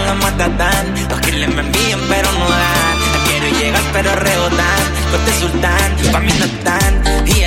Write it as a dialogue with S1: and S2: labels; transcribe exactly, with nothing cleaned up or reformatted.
S1: la matatán. Los killers me envían pero no dan. La quiero llegar pero rebotan. Corte sultán, pa' mí no están.